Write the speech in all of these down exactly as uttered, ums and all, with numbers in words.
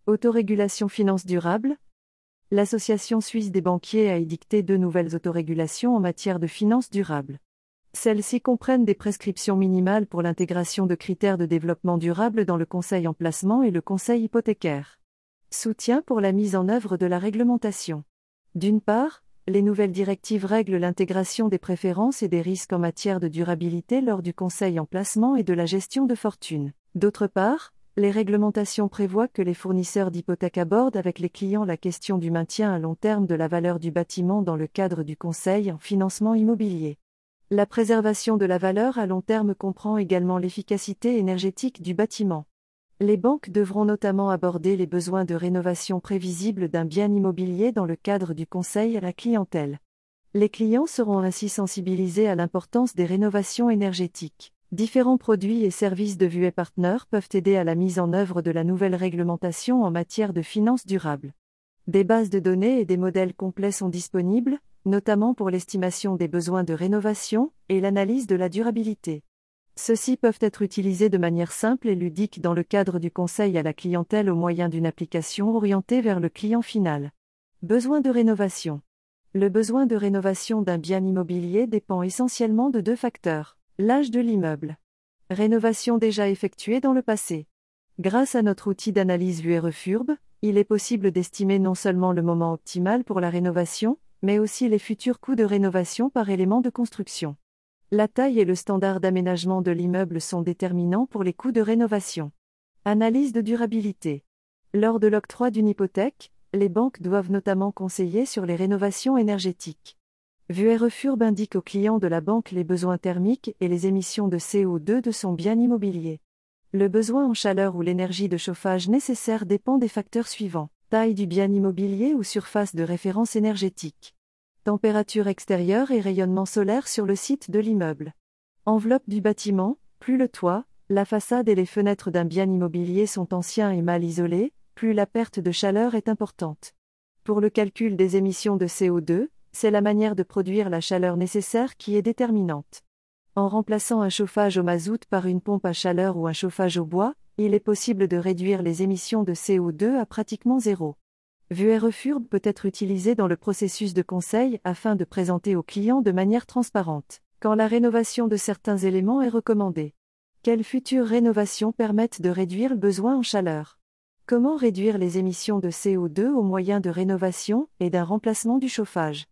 Autorégulation finance durable. L'Association suisse des banquiers a édicté deux nouvelles autorégulations en matière de finances durables. Celles-ci comprennent des prescriptions minimales pour l'intégration de critères de développement durable dans le conseil en placement et le conseil hypothécaire. Soutien pour la mise en œuvre de la réglementation. D'une part, les nouvelles directives règlent l'intégration des préférences et des risques en matière de durabilité lors du conseil en placement et de la gestion de fortune. D'autre part, les réglementations prévoient que les fournisseurs d'hypothèques abordent avec les clients la question du maintien à long terme de la valeur du bâtiment dans le cadre du conseil en financement immobilier. La préservation de la valeur à long terme comprend également l'efficacité énergétique du bâtiment. Les banques devront notamment aborder les besoins de rénovation prévisibles d'un bien immobilier dans le cadre du conseil à la clientèle. Les clients seront ainsi sensibilisés à l'importance des rénovations énergétiques. Différents produits et services de Vue et Partners peuvent aider à la mise en œuvre de la nouvelle réglementation en matière de finances durables. Des bases de données et des modèles complets sont disponibles, notamment pour l'estimation des besoins de rénovation et l'analyse de la durabilité. Ceux-ci peuvent être utilisés de manière simple et ludique dans le cadre du conseil à la clientèle au moyen d'une application orientée vers le client final. Besoin de rénovation. Le besoin de rénovation d'un bien immobilier dépend essentiellement de deux facteurs. L'âge de l'immeuble. Rénovation déjà effectuée dans le passé. Grâce à notre outil d'analyse Vue et Refurb, il est possible d'estimer non seulement le moment optimal pour la rénovation, mais aussi les futurs coûts de rénovation par élément de construction. La taille et le standard d'aménagement de l'immeuble sont déterminants pour les coûts de rénovation. Analyse de durabilité. Lors de l'octroi d'une hypothèque, les banques doivent notamment conseiller sur les rénovations énergétiques. Vue et Refurb indique aux clients de la banque les besoins thermiques et les émissions de C O deux de son bien immobilier. Le besoin en chaleur ou l'énergie de chauffage nécessaire dépend des facteurs suivants: taille du bien immobilier ou surface de référence énergétique. Température extérieure et rayonnement solaire sur le site de l'immeuble. Enveloppe du bâtiment. Plus le toit, la façade et les fenêtres d'un bien immobilier sont anciens et mal isolés, plus la perte de chaleur est importante. Pour le calcul des émissions de C O deux, c'est la manière de produire la chaleur nécessaire qui est déterminante. En remplaçant un chauffage au mazout par une pompe à chaleur ou un chauffage au bois, il est possible de réduire les émissions de C O deux à pratiquement zéro. Vue et Refurb peut être utilisé dans le processus de conseil afin de présenter aux clients de manière transparente quand la rénovation de certains éléments est recommandée. Quelles futures rénovations permettent de réduire le besoin en chaleur? Comment réduire les émissions de C O deux au moyen de rénovation et d'un remplacement du chauffage?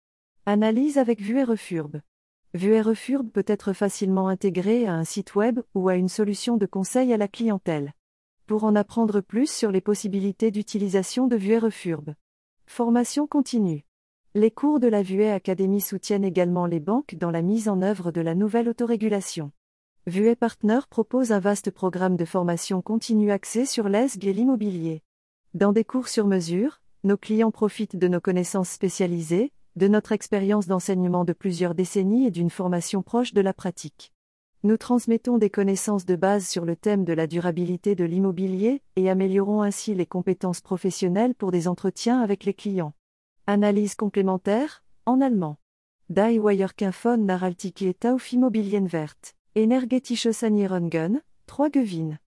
Analyse avec Vue et Refurb. Vue et Refurb peut être facilement intégré à un site web ou à une solution de conseil à la clientèle. Pour en apprendre plus sur les possibilités d'utilisation de Vue et Refurb. Formation continue. Les cours de la Vue et Academy soutiennent également les banques dans la mise en œuvre de la nouvelle autorégulation. Vue et Partners propose un vaste programme de formation continue axé sur l'E S G et l'immobilier. Dans des cours sur mesure, nos clients profitent de nos connaissances spécialisées, de notre expérience d'enseignement de plusieurs décennies et d'une formation proche de la pratique. Nous transmettons des connaissances de base sur le thème de la durabilité de l'immobilier et améliorons ainsi les compétences professionnelles pour des entretiens avec les clients. Analyse complémentaire, en allemand. Die Wirekin von Nachhaltigkeit auf Immobilienwert. Energetische Sanierungen, trois Gewinn.